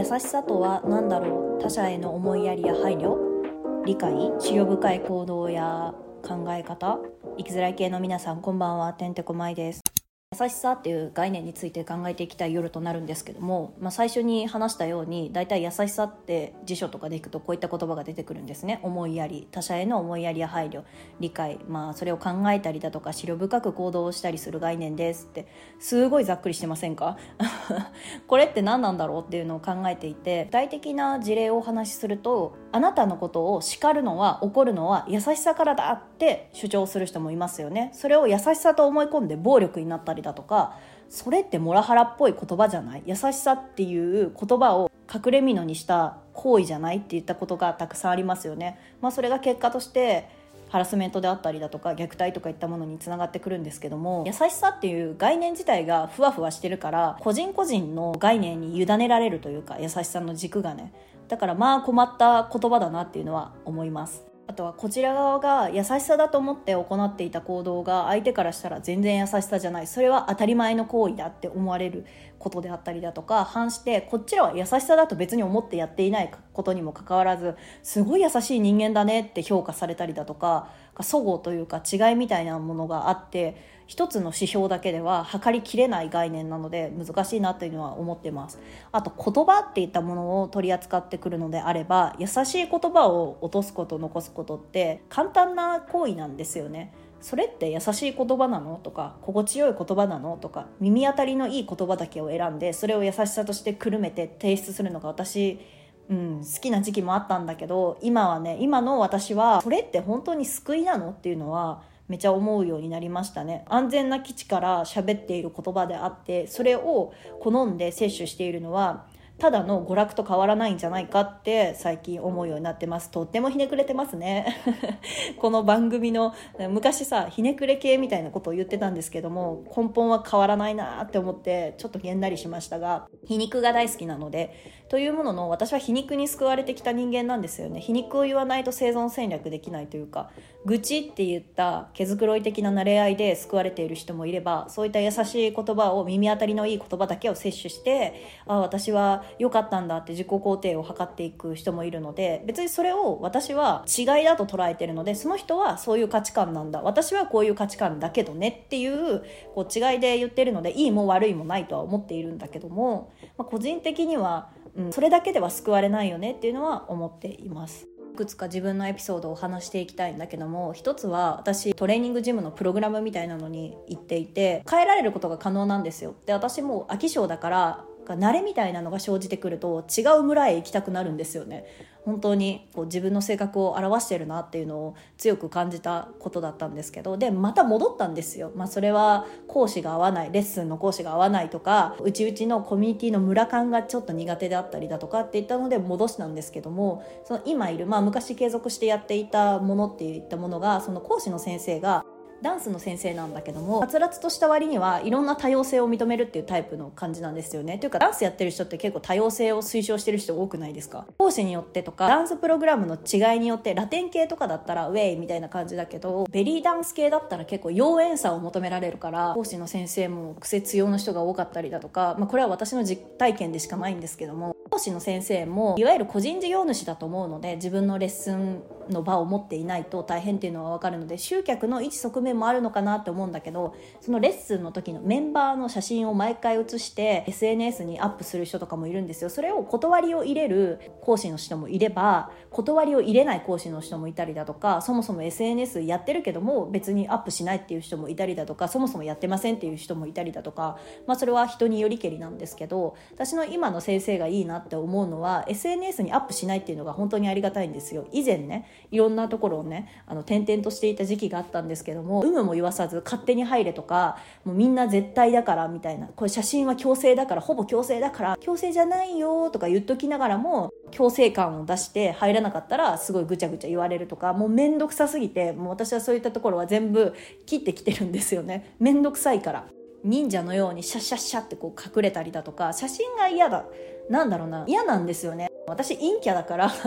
優しさとは何だろう。他者への思いやりや配慮、理解、思慮深い行動や考え方。生きづらい系の皆さん、こんばんは。てんてこまいです。優しさっていう概念について考えていきたい夜となるんですけども、最初に話したように、だいたい優しさって辞書とかでいくとこういった言葉が出てくるんですね。思いやり、他者への思いやりや配慮、理解、それを考えたりだとか思慮深く行動をしたりする概念ですって、すごいざっくりしてませんかこれって何なんだろうっていうのを考えていて、具体的な事例をお話しすると、あなたのことを叱るのは、怒るのは優しさからだって主張する人もいますよね。それを優しさと思い込んで暴力になったりだとか、それってモラハラっぽい言葉じゃない、優しさっていう言葉を隠れ蓑にした行為じゃないって言ったことがたくさんありますよね。それが結果としてハラスメントであったりだとか虐待とかいったものにつながってくるんですけども、優しさっていう概念自体がふわふわしてるから、個人個人の概念に委ねられるというか、優しさの軸がね。だから困った言葉だなっていうのは思います。あとはこちら側が優しさだと思って行っていた行動が相手からしたら全然優しさじゃない、それは当たり前の行為だって思われることであったりだとか、反してこちらは優しさだと別に思ってやっていないことにもかかわらず、すごい優しい人間だねって評価されたりだとか、齟齬というか違いみたいなものがあって、一つの指標だけでは測りきれない概念なので難しいなというのは思ってます。あと言葉っていったものを取り扱ってくるのであれば、優しい言葉を落とすこと残すことって簡単な行為なんですよね。それって優しい言葉なのとか、心地よい言葉なのとか、耳当たりのいい言葉だけを選んでそれを優しさとしてくるめて提出するのが私好きな時期もあったんだけど、今の私はそれって本当に救いなのっていうのはめちゃ思うようになりましたね。安全な基地から喋っている言葉であって、それを好んで摂取しているのはただの娯楽と変わらないんじゃないかって最近思うようになってます。とってもひねくれてますねこの番組の昔ひねくれ系みたいなことを言ってたんですけども、根本は変わらないなって思ってちょっとげんなりしましたが、皮肉が大好きなので、というものの私は皮肉に救われてきた人間なんですよね。皮肉を言わないと生存戦略できないというか、愚痴って言った毛づくろい的な慣れ合いで救われている人もいれば、そういった優しい言葉を、耳当たりのいい言葉だけを摂取して、私は良かったんだって自己肯定を図っていく人もいるので、別にそれを私は違いだと捉えているので、その人はそういう価値観なんだ、私はこういう価値観だけどねっていう、違いで言ってるので、いいも悪いもないとは思っているんだけども、個人的にはそれだけでは救われないよねっていうのは思っています。いくつか自分のエピソードを話していきたいんだけども、一つは私トレーニングジムのプログラムみたいなのに行っていて、変えられることが可能なんですよ。で、私も飽き性だから慣れみたいなのが生じてくると違う村へ行きたくなるんですよね。本当に自分の性格を表してるなっていうのを強く感じたことだったんですけど、でまた戻ったんですよ。それは講師が合わない、レッスンの講師が合わないとか、うちのコミュニティの村感がちょっと苦手であったりだとかっていったので戻したんですけども、その今いる、昔継続してやっていたものっていったものが、その講師の先生がダンスの先生なんだけども、はつらつとした割にはいろんな多様性を認めるっていうタイプの感じなんですよね。というかダンスやってる人って結構多様性を推奨してる人多くないですか。講師によってとかダンスプログラムの違いによって、ラテン系とかだったらウェイみたいな感じだけど、ベリーダンス系だったら結構妖艶さを求められるから、講師の先生も癖強の人が多かったりだとか、これは私の実体験でしかないんですけども、講師の先生もいわゆる個人事業主だと思うので、自分のレッスンの場を持っていないと大変っていうのは分かるので、集客の一側面もあるのかなって思うんだけど、そのレッスンの時のメンバーの写真を毎回写して SNS にアップする人とかもいるんですよ。それを断りを入れる講師の人もいれば、断りを入れない講師の人もいたりだとか、そもそも SNS やってるけども別にアップしないっていう人もいたりだとか、そもそもやってませんっていう人もいたりだとか、それは人によりけりなんですけど、私の今の先生がいいなって思うのは SNS にアップしないっていうのが本当にありがたいんですよ。以前ね、いろんなところをね転々としていた時期があったんですけども、有無も言わさず勝手に入れとか、もうみんな絶対だからみたいな、これ写真は強制だから、ほぼ強制だから強制じゃないよとか言っときながらも、強制感を出して入らなかったらすごいぐちゃぐちゃ言われるとか、もうめんどくさすぎて、もう私はそういったところは全部切ってきてるんですよね。めんどくさいから。忍者のようにシャッシャッシャって隠れたりだとか、写真が嫌なんですよね。私陰キャだから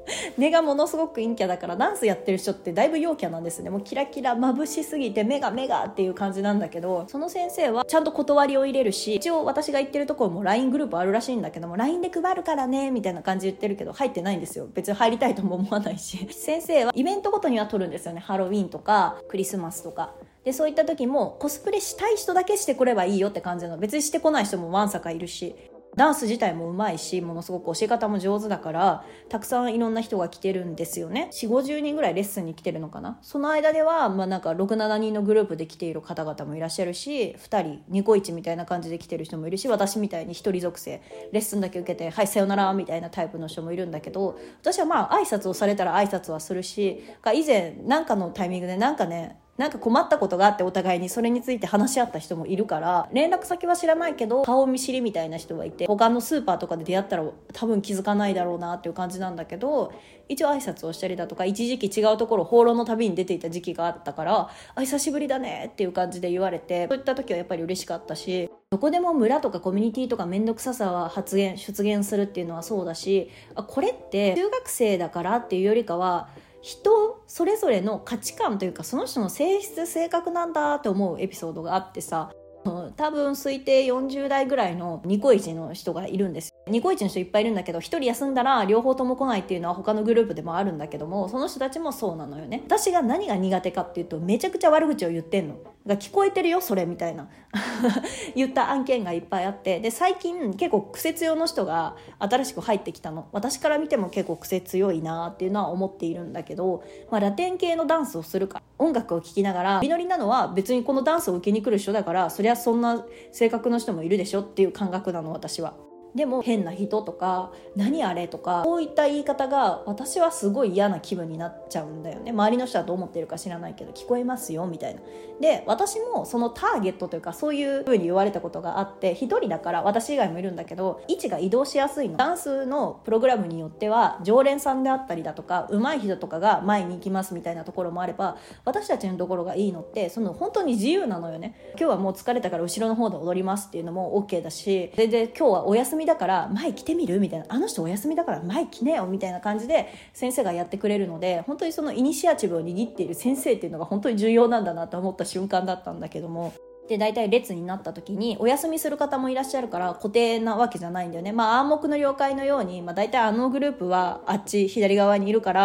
目がものすごく陰キャだから、ダンスやってる人ってだいぶ陽キャなんですね。もうキラキラ眩しすぎて目がっていう感じなんだけど、その先生はちゃんと断りを入れるし、一応私が言ってるところも LINE グループあるらしいんだけども、 LINE で配るからねみたいな感じで言ってるけど入ってないんですよ。別に入りたいとも思わないし。先生はイベントごとには撮るんですよね。ハロウィンとかクリスマスとかで、そういった時もコスプレしたい人だけしてくればいいよって感じなの。別にしてこない人もわんさかいるし、ダンス自体もうまいし、ものすごく教え方も上手だから、たくさんいろんな人が来てるんですよね。4、50人ぐらいレッスンに来てるのかな。その間では、なんか6、7人のグループで来ている方々もいらっしゃるし、2人、ニコイチみたいな感じで来てる人もいるし、私みたいに一人属性、レッスンだけ受けて、はい、さよならみたいなタイプの人もいるんだけど、私は挨拶をされたら挨拶はするし、以前、なんかのタイミングでなんか困ったことがあって、お互いにそれについて話し合った人もいるから、連絡先は知らないけど顔見知りみたいな人がいて、他のスーパーとかで出会ったら多分気づかないだろうなっていう感じなんだけど、一応挨拶をしたりだとか、一時期違うところ放浪の旅に出ていた時期があったから、久しぶりだねっていう感じで言われて、そういった時はやっぱり嬉しかったし、どこでも村とかコミュニティとかめんどくささは出現するっていうのはそうだし、これって中学生だからっていうよりかは、人それぞれの価値観というか、その人の性質性格なんだって思うエピソードがあってさ、多分推定40代ぐらいのニコイチの人がいるんです。ニコイチの人いっぱいいるんだけど、一人休んだら両方とも来ないっていうのは他のグループでもあるんだけども、その人たちもそうなのよね。私が何が苦手かっていうと、めちゃくちゃ悪口を言ってんのが聞こえてるよそれみたいな言った案件がいっぱいあって、で最近結構癖強の人が新しく入ってきたの。私から見ても結構癖強いなっていうのは思っているんだけど、ラテン系のダンスをするか、音楽を聴きながら実りなのは、別にこのダンスを受けに来る人だから、そりゃそんな性格の人もいるでしょっていう感覚なの、私は。でも変な人とか何あれとか、こういった言い方が私はすごい嫌な気分になっちゃうんだよね。周りの人はどう思ってるか知らないけど、聞こえますよみたいな。で私もそのターゲットというか、そういう風に言われたことがあって、一人だから私以外もいるんだけど、位置が移動しやすいの。ダンスのプログラムによっては常連さんであったりだとか、上手い人とかが前に行きますみたいなところもあれば、私たちのところがいいのってその本当に自由なのよね。今日はもう疲れたから後ろの方で踊りますっていうのも OK だし、で今日はお休みだから前来てみるみたいな、あの人お休みだから前来ねよみたいな感じで先生がやってくれるので、本当にそのイニシアチブを握っている先生っていうのが本当に重要なんだなと思った瞬間だったんだけども、で大体列になった時にお休みする方もいらっしゃるから、固定なわけじゃないんだよね。暗黙の了解のように、大体あのグループはあっち左側にいるから、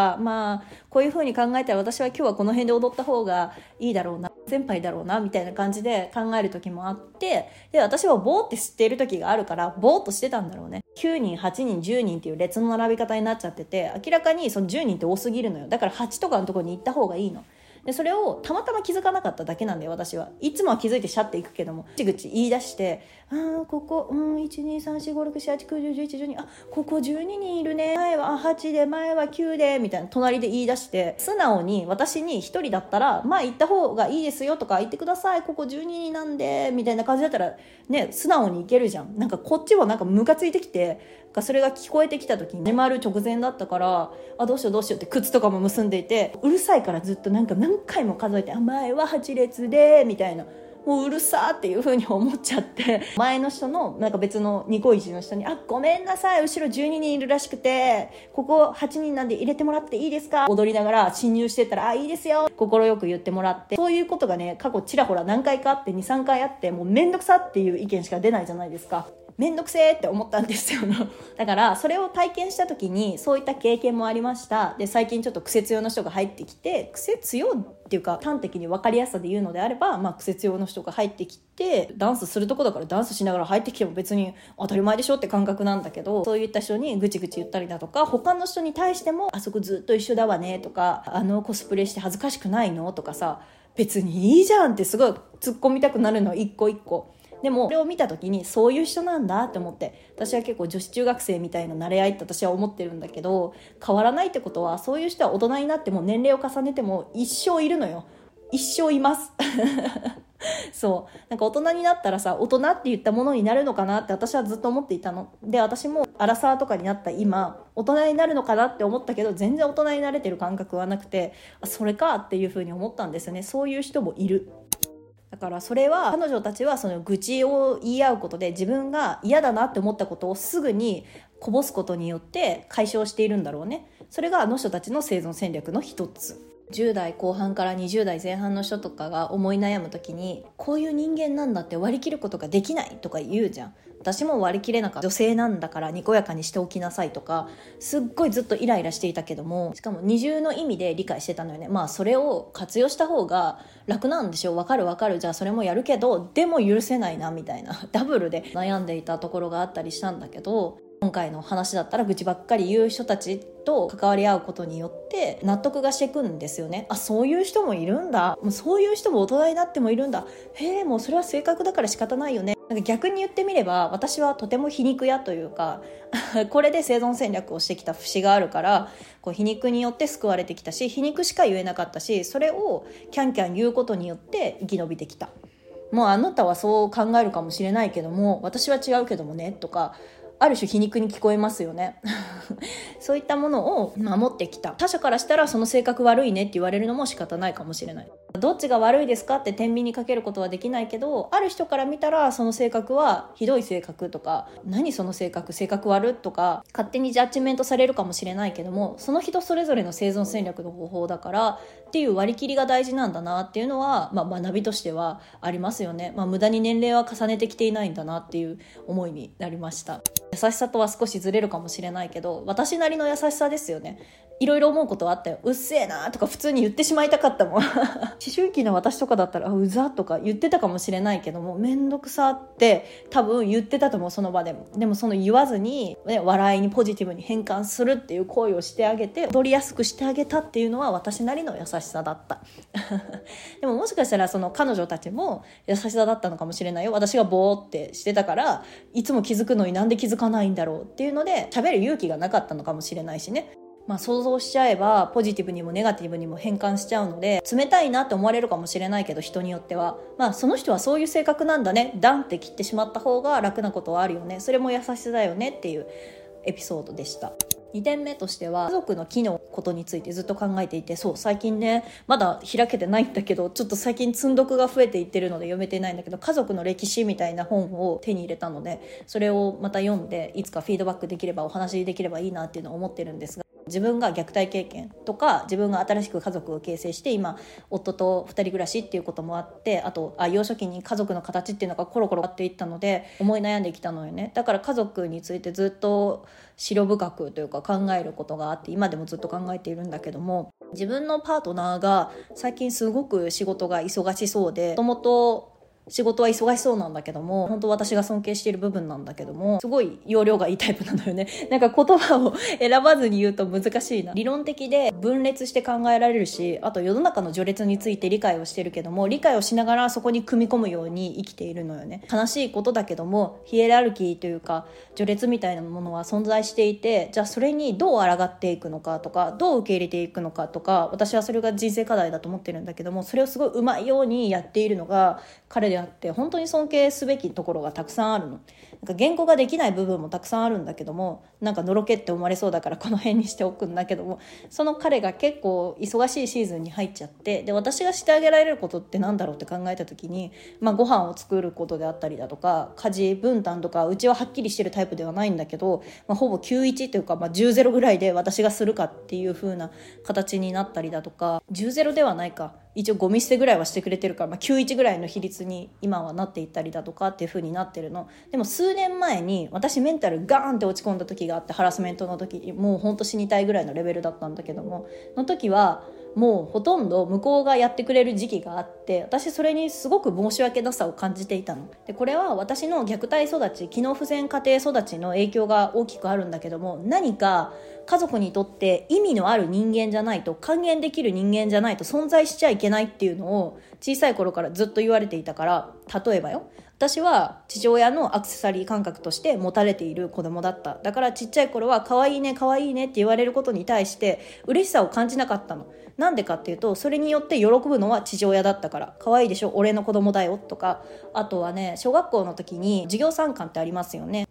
こういう風に考えたら私は今日はこの辺で踊った方がいいだろうな、先輩だろうなみたいな感じで考える時もあって、で私はボーって知っている時があるからボーっとしてたんだろうね。9人8人10人っていう列の並び方になっちゃってて、明らかにその10人って多すぎるのよ。だから8とかのところに行った方がいいので、それをたまたま気づかなかっただけなんだよ。私はいつもは気づいてシャッていくけども、ぐちぐち言い出して、ここ123456789101112、ここ12人いるね、前は8で前は9でみたいな隣で言い出して、素直に私に一人だったら前行った方がいいですよとか言ってください、ここ12人なんでみたいな感じだったらね、素直にいけるじゃん。なんかこっちもなんかムカついてきて、それが聞こえてきた時に始まる直前だったから、どうしようって靴とかも結んでいて、うるさいからずっとなんか何回も数えて、前は8列でみたいな、もううるさっていう風に思っちゃって、前の人のなんか別のニコイチの人に、ごめんなさい後ろ12人いるらしくて、ここ8人なんで入れてもらっていいですか、踊りながら侵入してったら、いいですよ心よく言ってもらって、そういうことがね過去ちらほら何回かあって、 2,3 回あって、もうめんどくさっていう意見しか出ないじゃないですか。めんどくせーって思ったんですよだからそれを体験した時にそういった経験もありました。で最近ちょっと癖強の人が入ってきて、癖強っていうか端的に分かりやすさで言うのであれば、癖強の人が入ってきて、ダンスするとこだからダンスしながら入ってきても別に当たり前でしょって感覚なんだけど、そういった人にぐちぐち言ったりだとか、他の人に対してもあそこずっと一緒だわねとか、コスプレして恥ずかしくないのとかさ、別にいいじゃんってすごい突っ込みたくなるの一個一個。でもそれを見た時にそういう人なんだって思って、私は結構女子中学生みたいな慣れ合いって私は思ってるんだけど、変わらないってことはそういう人は大人になっても年齢を重ねても一生いるのよ。一生いますそうなんか大人になったらさ、大人って言ったものになるのかなって私はずっと思っていたので、私もアラサーとかになった今大人になるのかなって思ったけど、全然大人になれてる感覚はなくて、それかっていう風に思ったんですよね。そういう人もいる。 だからそれは彼女たちはその愚痴を言い合うことで自分が嫌だなって思ったことをすぐにこぼすことによって解消しているんだろうね。それがあの人たちの生存戦略の一つ。10代後半から20代前半の人とかが思い悩む時に、こういう人間なんだって割り切ることができないとか言うじゃん。私も割り切れなかった。女性なんだからにこやかにしておきなさいとか、すっごいずっとイライラしていたけども、しかも二重の意味で理解してたのよね。まあそれを活用した方が楽なんでしょう。わかるわかる、じゃあそれもやるけど、でも許せないなみたいなダブルで悩んでいたところがあったりしたんだけど、今回の話だったら愚痴ばっかり言う人たちと関わり合うことによって納得がしていくんですよね。あ、そういう人もいるんだ、もうそういう人も大人になってもいるんだ、へえ、もうそれは性格だから仕方ないよね。なんか逆に言ってみれば私はとても皮肉屋というかこれで生存戦略をしてきた節があるから、こう皮肉によって救われてきたし、皮肉しか言えなかったし、それをキャンキャン言うことによって生き延びてきた。もうあなたはそう考えるかもしれないけども、私は違うけどもねとか、ある種皮肉に聞こえますよねそういったものを守ってきた。他者からしたらその性格悪いねって言われるのも仕方ないかもしれない。どっちが悪いですかって天秤にかけることはできないけど、ある人から見たらその性格はひどい性格とか、何その性格悪とか勝手にジャッジメントされるかもしれないけども、その人それぞれの生存戦略の方法だからっていう割り切りが大事なんだなっていうのは、学びとしてはありますよね。無駄に年齢は重ねてきていないんだなっていう思いになりました。優しさとは少しずれるかもしれないけど、私なりの優しさですよね。いろいろ思うことはあったよ。うっせえなとか普通に言ってしまいたかったもん思春期の私とかだったらうざとか言ってたかもしれないけども、めんどくさって多分言ってたと思う、その場でも。でもその言わずに、笑いにポジティブに変換するっていう行為をしてあげて、踊りやすくしてあげたっていうのは私なりの優しさだったでももしかしたらその彼女たちも優しさだったのかもしれないよ。私がボーってしてたからいつも気づくのになんで気づかないんだろうっていうので喋る勇気がなかったのかもしれないしね。想像しちゃえばポジティブにもネガティブにも変換しちゃうので、冷たいなって思われるかもしれないけど、人によってはその人はそういう性格なんだね、ダンって切ってしまった方が楽なことはあるよね、それも優しさだよねっていうエピソードでした。2点目としては家族の木のことについてずっと考えていて、そう最近ねまだ開けてないんだけど、ちょっと最近積んどくが増えていってるので読めてないんだけど、家族の歴史みたいな本を手に入れたので、それをまた読んでいつかフィードバックできれば、お話できればいいなっていうのを思ってるんですが、自分が虐待経験とか、自分が新しく家族を形成して今夫と2人暮らしっていうこともあって、あと幼少期に家族の形っていうのがコロコロ変わっていったので思い悩んできたのよね。だから家族についてずっと思慮深くというか考えることがあって、今でもずっと考えているんだけども、自分のパートナーが最近すごく仕事が忙しそうで、もともと仕事は忙しそうなんだけども、本当私が尊敬している部分なんだけども、すごい容量がいいタイプなのよね。なんか言葉を選ばずに言うと難しいな。理論的で分裂して考えられるし、あと世の中の序列について理解をしてるけども、理解をしながらそこに組み込むように生きているのよね。悲しいことだけども、ヒエラルキーというか序列みたいなものは存在していて、じゃあそれにどう抗っていくのかとか、どう受け入れていくのかとか、私はそれが人生課題だと思ってるんだけども、それをすごいうまいようにやっているのが彼であって、本当に尊敬すべきところがたくさんあるの。なんか言語ができない部分もたくさんあるんだけども、なんかのろけって思われそうだからこの辺にしておくんだけども、その彼が結構忙しいシーズンに入っちゃって、で私がしてあげられることってなんだろうって考えた時に、ご飯を作ることであったりだとか、家事分担とか、うちははっきりしてるタイプではないんだけど、ほぼ91というか、10-0ぐらいで私がするかっていう風な形になったりだとか、10-0ではないか、一応ゴミ捨てぐらいはしてくれてるから、91ぐらいの比率に今はなっていったりだとかっていう風になってるの。でも数年前に私メンタルガーンって落ち込んだ時があって、ハラスメントの時にもうほんと死にたいぐらいのレベルだったんだけども、の時はもうほとんど向こうがやってくれる時期があって、私それにすごく申し訳なさを感じていたので、これは私の虐待育ち、機能不全家庭育ちの影響が大きくあるんだけども、何か家族にとって意味のある人間じゃないと、還元できる人間じゃないと存在しちゃいけないっていうのを小さい頃からずっと言われていたから、例えばよ、私は父親のアクセサリー感覚として持たれている子供だった。だからちっちゃい頃は可愛いね可愛いねって言われることに対して嬉しさを感じなかったの。なんでかっていうと、それによって喜ぶのは父親だったから。可愛いでしょ、俺の子供だよとか。あとはね、小学校の時に授業参観ってありますよね。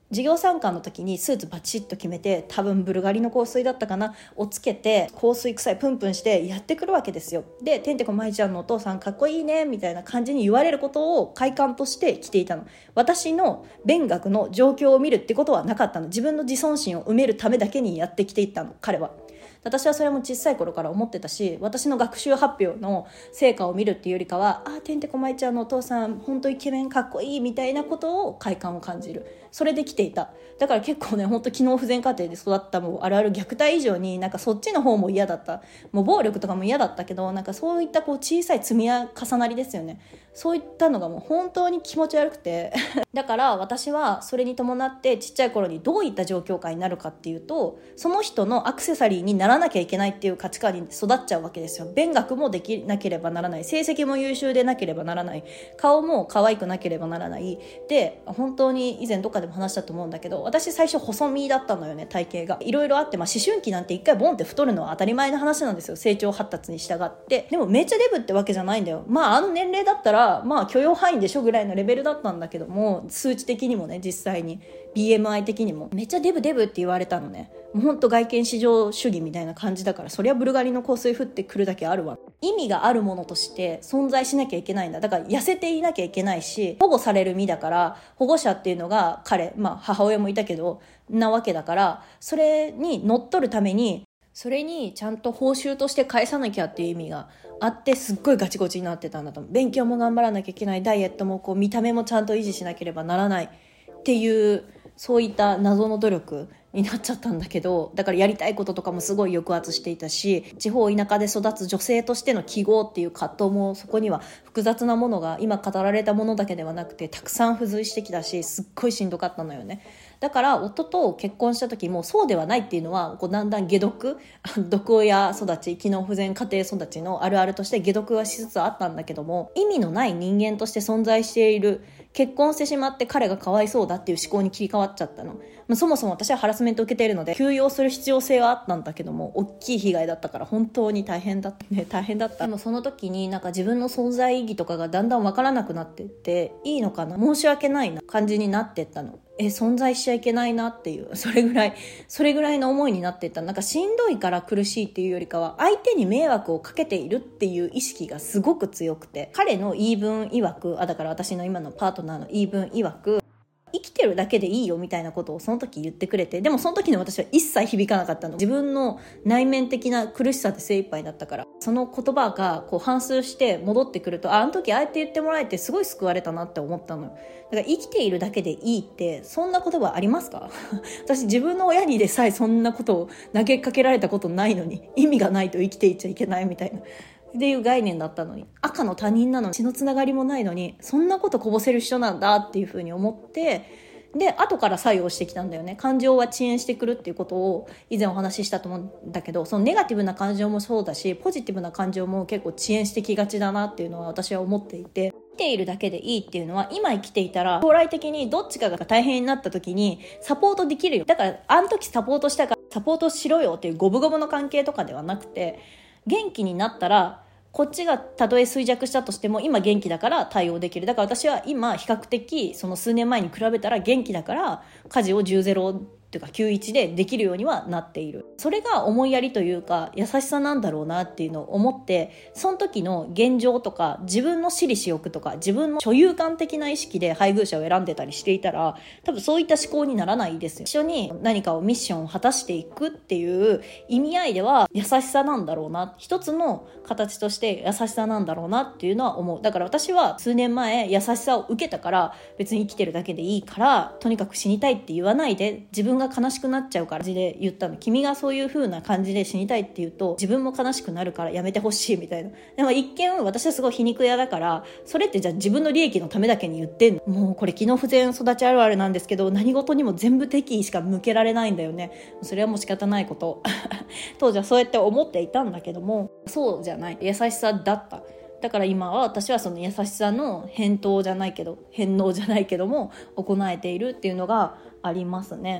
授業参観の時にスーツバチッと決めて、多分ブルガリの香水だったかなをつけて、香水臭いプンプンしてやってくるわけですよ。で、てんてこまいちゃんのお父さんかっこいいねみたいな感じに言われることを快感として着ていたの。私の勉学の状況を見るってことはなかったの。自分の自尊心を埋めるためだけにやってきていったの、彼は。私はそれも小さい頃から思ってたし、私の学習発表の成果を見るっていうよりかは、てんてこまいちゃんのお父さん本当イケメンかっこいいみたいなことを快感を感じる。それで来ていた。だから結構ね、本当機能不全家庭で育ったもうあるある虐待以上になんかそっちの方も嫌だった。もう暴力とかも嫌だったけど、なんかそういったこう小さい積み重なりですよね。そういったのがもう本当に気持ち悪くてだから私はそれに伴ってちっちゃい頃にどういった状況下になるかっていうと、その人のアクセサリーにならなきゃいけないっていう価値観に育っちゃうわけですよ。勉学もできなければならない、成績も優秀でなければならない、顔も可愛くなければならない。で、本当に以前どっかでも話したと思うんだけど、私最初細身だったのよね、体型が。いろいろあって、思春期なんて一回ボンって太るのは当たり前の話なんですよ、成長発達に従って。でもめっちゃデブってわけじゃないんだよ。あの年齢だったら許容範囲でしょぐらいのレベルだったんだけども、数値的にもね、実際に BMI 的にもめっちゃデブデブって言われたのね。もうほんと外見至上主義みたいな感じだから、そりゃブルガリの香水降ってくるだけあるわ。意味があるものとして存在しなきゃいけないんだ。だから痩せていなきゃいけないし、保護される身だから、保護者っていうのが彼、母親もいたけどなわけだから、それに乗っ取るために、それにちゃんと報酬として返さなきゃっていう意味があって、すっごいガチゴチになってたんだと思う。勉強も頑張らなきゃいけない、ダイエットもこう見た目もちゃんと維持しなければならないっていう、そういった謎の努力になっちゃったんだけど、だからやりたいこととかもすごい抑圧していたし、地方田舎で育つ女性としての記号っていう葛藤も、そこには複雑なものが今語られたものだけではなくてたくさん付随してきたし、すっごいしんどかったのよね。だから夫と結婚した時もそうではないっていうのは、こうだんだん解毒毒親育ち、機能不全家庭育ちのあるあるとして解毒はしつつあったんだけども、意味のない人間として存在している、結婚してしまって彼がかわいそうだっていう思考に切り替わっちゃったの。そもそも私はハラスメントを受けているので休養する必要性はあったんだけども、大きい被害だったから本当に大変だったね。大変だった。でもその時になんか自分の存在意義とかがだんだんわからなくなってって、いいのかな、申し訳ないな感じになってったの。存在しちゃいけないなっていう、それぐらいの思いになっていった。なんかしんどいから苦しいっていうよりかは、相手に迷惑をかけているっていう意識がすごく強くて、彼の言い分曰く、だから私の今のパートナーの言い分曰く、生きてるだけでいいよみたいなことをその時言ってくれて、でもその時の私は一切響かなかったの。自分の内面的な苦しさで精一杯だったから、その言葉がこう反芻して戻ってくると、あの時ああやって言ってもらえてすごい救われたなって思ったのよ。だから生きているだけでいいってそんな言葉ありますか？私自分の親にでさえそんなことを投げかけられたことないのに、意味がないと生きていっちゃいけないみたいなっていう概念だったのに、赤の他人なのに血のつながりもないのにそんなことこぼせる人なんだっていうふうに思って、で後から作用してきたんだよね。感情は遅延してくるっていうことを以前お話ししたと思うんだけど、そのネガティブな感情もそうだし、ポジティブな感情も結構遅延してきがちだなっていうのは私は思っていて、生きているだけでいいっていうのは、今生きていたら将来的にどっちかが大変になった時にサポートできるよ。だからあの時サポートしたからサポートしろよっていう五分五分の関係とかではなくて、元気になったらこっちがたとえ衰弱したとしても今元気だから対応できる。だから私は今比較的その数年前に比べたら元気だから家事を10-0っていうか9-1でできるようにはなっている。それが思いやりというか優しさなんだろうなっていうのを思って、その時の現状とか自分の私利私欲とか自分の所有感的な意識で配偶者を選んでたりしていたら、多分そういった思考にならないですよ。一緒に何かをミッションを果たしていくっていう意味合いでは優しさなんだろうな、一つの形として優しさなんだろうなっていうのは思う。だから私は数年前優しさを受けたから、別に生きてるだけでいいからとにかく死にたいって言わないで、自分が悲しくなっちゃうからで言ったの。君がそういう風な感じで死にたいって言うと自分も悲しくなるからやめてほしいみたいな。でも一見私はすごい皮肉屋だから、それってじゃあ自分の利益のためだけに言ってんの？もうこれ機能不全育ちあるあるなんですけど、何事にも全部敵意しか向けられないんだよね。それはもう仕方ないこと当時はそうやって思っていたんだけども、そうじゃない、優しさだった。だから今は私はその優しさの返納じゃないけども行えているっていうのがありますね。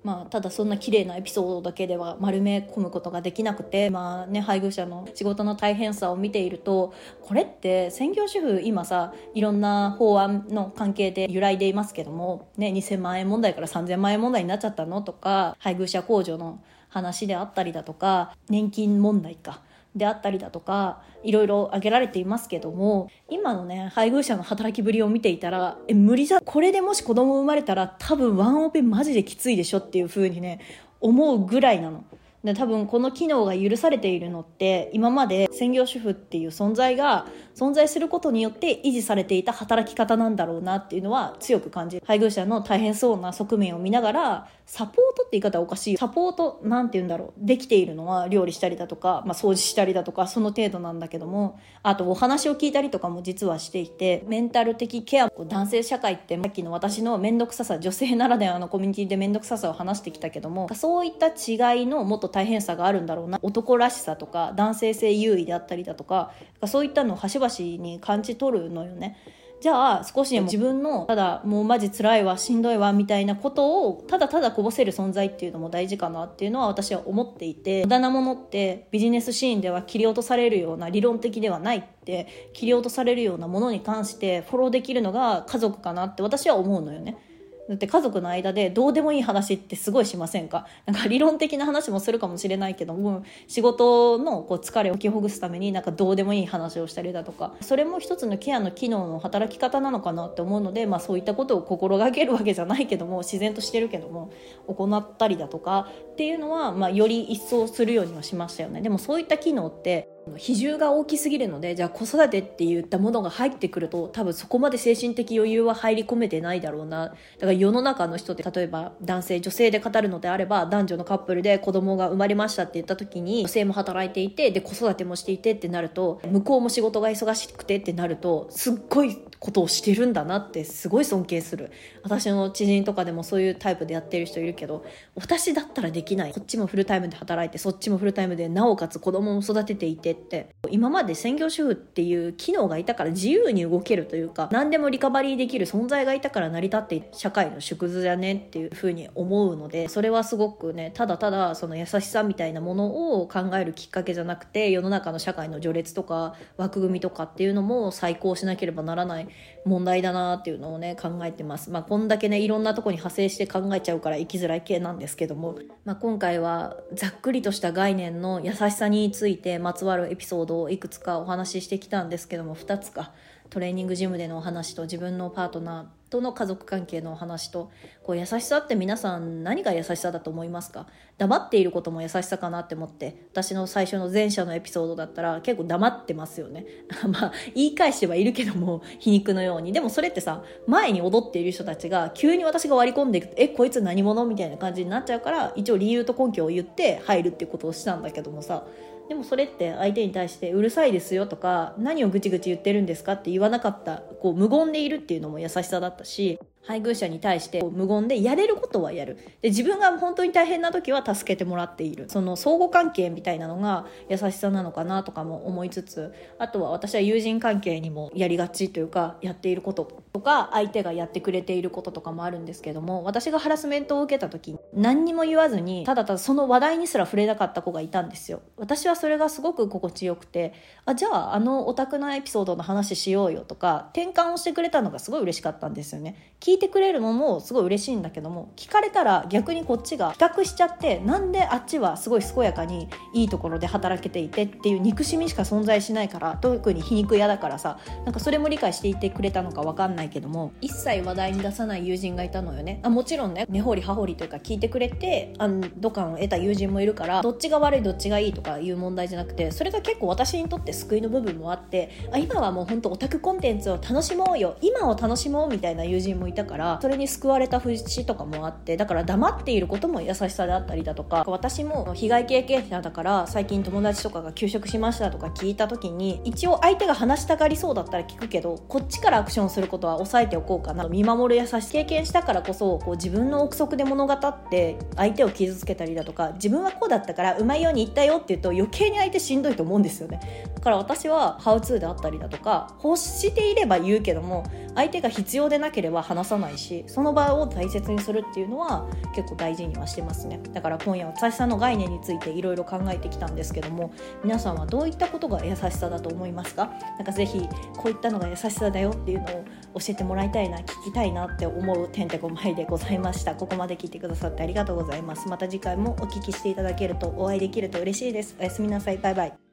ただそんな綺麗なエピソードだけでは丸め込むことができなくて、配偶者の仕事の大変さを見ていると、これって専業主婦今さいろんな法案の関係で揺らいでいますけども、2000万円問題から3000万円問題になっちゃったのとか、配偶者控除の話であったりだとか、年金問題であったりだとか、いろいろ挙げられていますけども、今の配偶者の働きぶりを見ていたら、無理じゃ、これでもし子供生まれたら多分ワンオペマジできついでしょっていう風に思うぐらいなので、多分この機能が許されているのって今まで専業主婦っていう存在することによって維持されていた働き方なんだろうなっていうのは強く感じる。配偶者の大変そうな側面を見ながら、サポートって言い方はおかしい、サポートできているのは料理したりだとか、掃除したりだとかその程度なんだけども、あとお話を聞いたりとかも実はしていて、メンタル的ケア、男性社会ってさっきの私の面倒くささ、女性ならではのコミュニティで面倒くささを話してきたけども、そういった違いのもっと大変さがあるんだろうな。男らしさとか男性性優位であったりだとか、そういったのを端々に感じ取るのよね。じゃあ少しでも自分のただもうマジ辛いわしんどいわみたいなことをただただこぼせる存在っていうのも大事かなっていうのは私は思っていて、無駄なものってビジネスシーンでは切り落とされるような、理論的ではないって切り落とされるようなものに関してフォローできるのが家族かなって私は思うのよね。だって家族の間でどうでもいい話ってすごいしませんか？理論的な話もするかもしれないけども、仕事の疲れを解きほぐすためにどうでもいい話をしたりだとか、それも一つのケアの機能の働き方なのかなって思うので、そういったことを心がけるわけじゃないけども、自然としてるけども行ったりだとかっていうのは、より一層するようにはしましたよね。でもそういった機能って比重が大きすぎるので、じゃあ子育てっていったものが入ってくると多分そこまで精神的余裕は入り込めてないだろうな。だから世の中の人って、例えば男性女性で語るのであれば、男女のカップルで子供が生まれましたって言った時に、女性も働いていてで子育てもしていてってなると、向こうも仕事が忙しくてってなると、すっごいことをしてるんだなってすごい尊敬する。私の知人とかでもそういうタイプでやってる人いるけど、私だったらできない。こっちもフルタイムで働いてそっちもフルタイムでなおかつ子供も育てていてって、今まで専業主婦っていう機能がいたから自由に動けるというか、何でもリカバリーできる存在がいたから成り立っている社会の縮図じゃねっていう風に思うので、それはすごくただただその優しさみたいなものを考えるきっかけじゃなくて、世の中の社会の序列とか枠組みとかっていうのも再考しなければならない問題だなっていうのを考えてます。こんだけいろんなとこに派生して考えちゃうから生きづらい系なんですけども、今回はざっくりとした概念の優しさについてまつわるエピソードをいくつかお話ししてきたんですけども、2つか、トレーニングジムでのお話と自分のパートナーとの家族関係のお話と、優しさって皆さん何が優しさだと思いますか？黙っていることも優しさかなって思って、私の最初の前者のエピソードだったら結構黙ってますよね言い返してはいるけども皮肉のように。でもそれってさ、前に踊っている人たちが急に私が割り込んでいくと、こいつ何者みたいな感じになっちゃうから、一応理由と根拠を言って入るっていうことをしたんだけどもさ、でもそれって相手に対してうるさいですよとか、何をぐちぐち言ってるんですかって言わなかった、無言でいるっていうのも優しさだったし、配偶者に対して無言でやれることはやる。で、自分が本当に大変な時は助けてもらっている。その相互関係みたいなのが優しさなのかなとかも思いつつ、あとは私は友人関係にもやりがちというか、やっていることとか相手がやってくれていることとかもあるんですけども、私がハラスメントを受けた時何にも言わずにただただその話題にすら触れなかった子がいたんですよ。私はそれがすごく心地よくて、じゃあオタクなエピソードの話しようよとか転換をしてくれたのがすごい嬉しかったんですよね。聞いてくれるのもすごい嬉しいんだけども、聞かれたら逆にこっちが比較しちゃって、なんであっちはすごい健やかにいいところで働けていてっていう憎しみしか存在しないから、特に皮肉屋だからさ、それも理解していてくれたのか分かんないけども、一切話題に出さない友人がいたのよね。もちろんね、根掘り葉掘りというか聞いてくれて安堵感を得た友人もいるから、どっちが悪いどっちがいいとかいう問題じゃなくて、それが結構私にとって救いの部分もあって、今はもう本当オタクコンテンツを楽しもうよ、今を楽しもうみたいな友人もいたから、それに救われた節とかもあって、だから黙っていることも優しさであったりだとか、私も被害経験者だから最近友達とかが休職しましたとか聞いた時に、一応相手が話したがりそうだったら聞くけど、こっちからアクションすることは抑えておこうかな、見守る優しさ経験したからこそ自分の憶測で物語って相手を傷つけたりだとか、自分はこうだったからうまいように言ったよって言うと余計に相手しんどいと思うんですよね。だから私はハウツーであったりだとか、欲していれば言うけども相手が必要でなければ話ささないし、その場を大切にするっていうのは結構大事にはしてますね。だから今夜は優しさの概念についていろいろ考えてきたんですけども、皆さんはどういったことが優しさだと思いますか？なんかぜひこういったのが優しさだよっていうのを教えてもらいたいな、聞きたいなって思うてんてこまいでございました。ここまで聞いてくださってありがとうございます。また次回もお聞きしていただけると、お会いできると嬉しいです。おやすみなさい。バイバイ。